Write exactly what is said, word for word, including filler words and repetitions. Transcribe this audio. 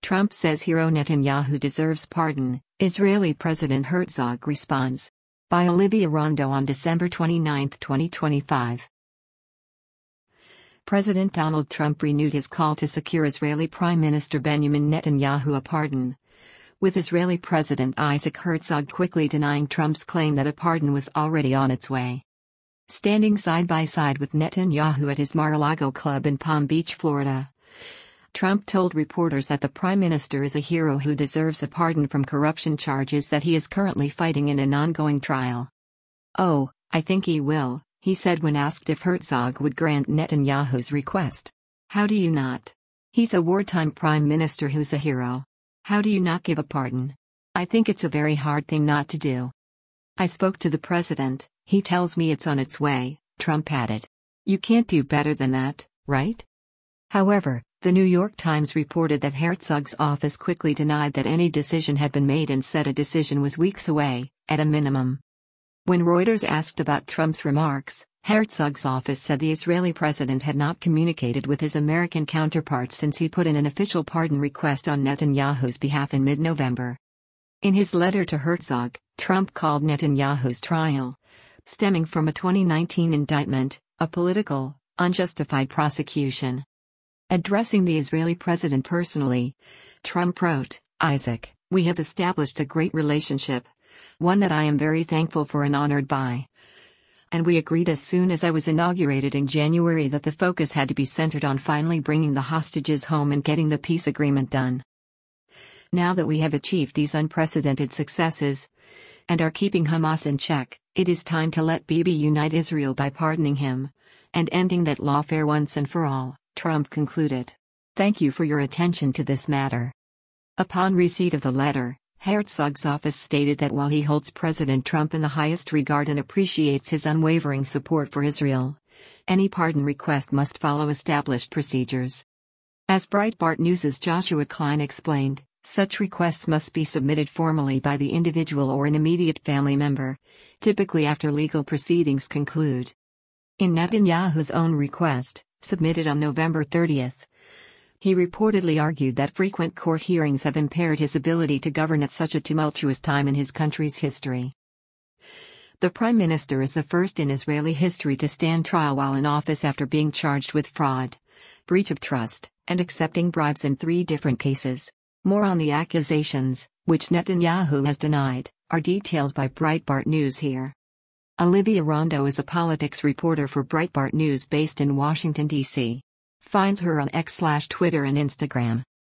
Trump says hero Netanyahu deserves pardon, Israeli President Herzog responds. By Olivia Rondo on December twenty-ninth, twenty twenty-five. President Donald Trump renewed his call to secure Israeli Prime Minister Benjamin Netanyahu a pardon, with Israeli President Isaac Herzog quickly denying Trump's claim that a pardon was already on its way. Standing side by side with Netanyahu at his Mar-a-Lago club in Palm Beach, Florida, Trump told reporters that the Prime Minister is a hero who deserves a pardon from corruption charges that he is currently fighting in an ongoing trial. "Oh, I think he will," he said when asked if Herzog would grant Netanyahu's request. "How do you not? He's a wartime Prime Minister who's a hero. How do you not give a pardon? I think it's a very hard thing not to do. I spoke to the president, he tells me it's on its way," Trump added. "You can't do better than that, right?" However, the New York Times reported that Herzog's office quickly denied that any decision had been made and said a decision was weeks away, at a minimum. When Reuters asked about Trump's remarks, Herzog's office said the Israeli president had not communicated with his American counterpart since he put in an official pardon request on Netanyahu's behalf in mid-November. In his letter to Herzog, Trump called Netanyahu's trial, stemming from a twenty nineteen indictment, a political, unjustified prosecution. Addressing the Israeli president personally, Trump wrote, "Isaac, we have established a great relationship, one that I am very thankful for and honored by. And we agreed as soon as I was inaugurated in January that the focus had to be centered on finally bringing the hostages home and getting the peace agreement done. Now that we have achieved these unprecedented successes, and are keeping Hamas in check, it is time to let Bibi unite Israel by pardoning him, and ending that lawfare once and for all," Trump concluded. "Thank you for your attention to this matter." Upon receipt of the letter, Herzog's office stated that while he holds President Trump in the highest regard and appreciates his unwavering support for Israel, any pardon request must follow established procedures. As Breitbart News' Joshua Klein explained, such requests must be submitted formally by the individual or an immediate family member, typically after legal proceedings conclude. In Netanyahu's own request, submitted on November thirtieth, he reportedly argued that frequent court hearings have impaired his ability to govern at such a tumultuous time in his country's history. The Prime Minister is the first in Israeli history to stand trial while in office after being charged with fraud, breach of trust, and accepting bribes in three different cases. More on the accusations, which Netanyahu has denied, are detailed by Breitbart News here. Olivia Rondo is a politics reporter for Breitbart News based in Washington, D C Find her on X slash Twitter and Instagram.